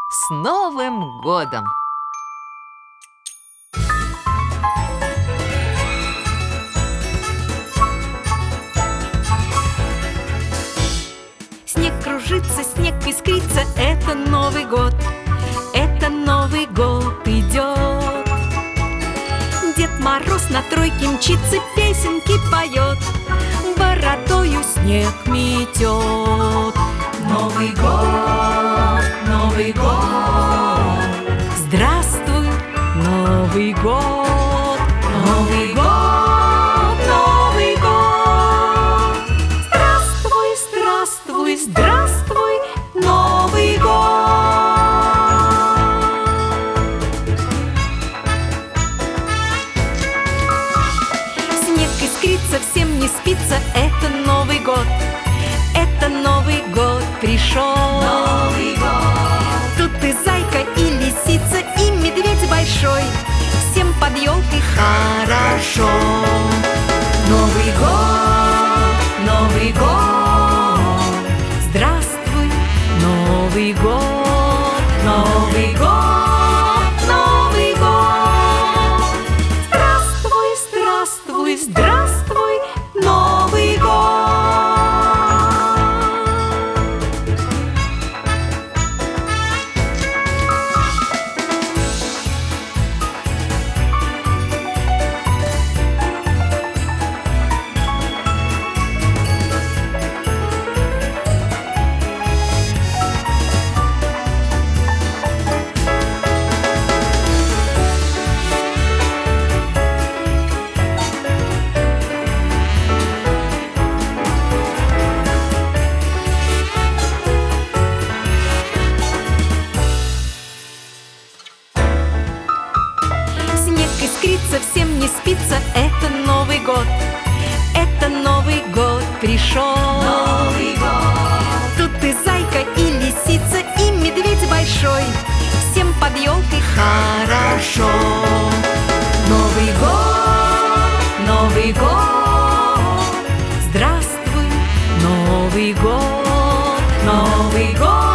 С Новым годом! Снег кружится, снег искрится, это Новый год, это Новый год идет. Дед Мороз на тройке мчится, песенки поет, бородою снег метет. Новый год, Новый год, здравствуй, Новый год, Новый год, Новый год, здравствуй, здравствуй, здравствуй, Новый год. Снег искрится, всем не спится, это Новый год, это Новый год пришел. Новый год. Тут и зайка, и лисица, и медведь большой, всем под елкой хорошо. Новый год, Новый год, здравствуй, Новый год, Новый год, Новый год, здравствуй, здравствуй, здравствуй, Новый год. Искрится, всем не спится, это Новый год, это Новый год пришел. Новый год. Тут и зайка, и лисица, и медведь большой, всем под елкой хорошо. Новый год, Новый год, здравствуй, Новый год, Новый год.